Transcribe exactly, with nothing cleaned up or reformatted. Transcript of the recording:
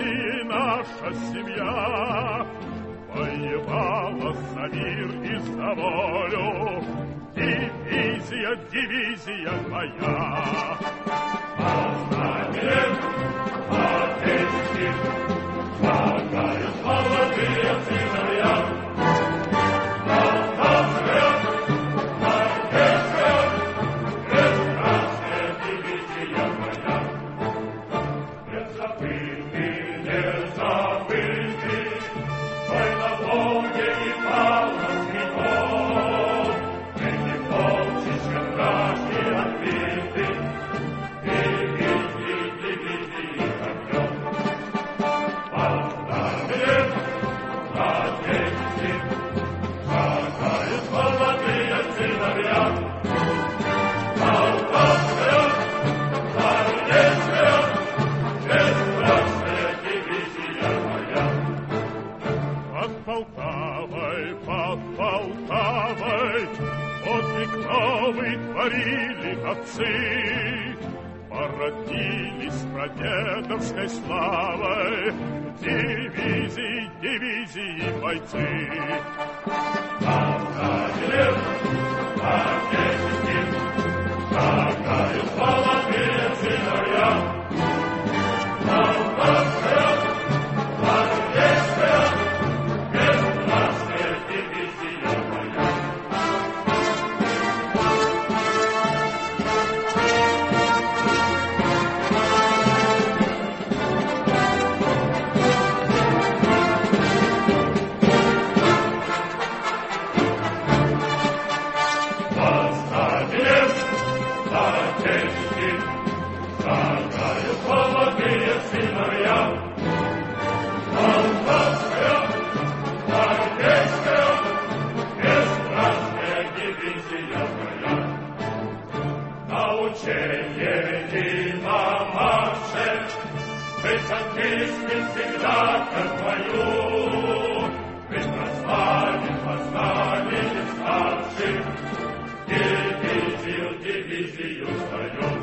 дивизии наша семья воевала за мир и за волю. Дивизия, дивизия моя. Оставим Отечество, шагают молодые сыновья. Творили отцы, породнились с прадедовской славой, дивизии, дивизии бойцы. Оставили Отечество, шагают молодые сыновья. Всегда как мою, ведь прославим, прославим старших, дивизию, дивизию свою.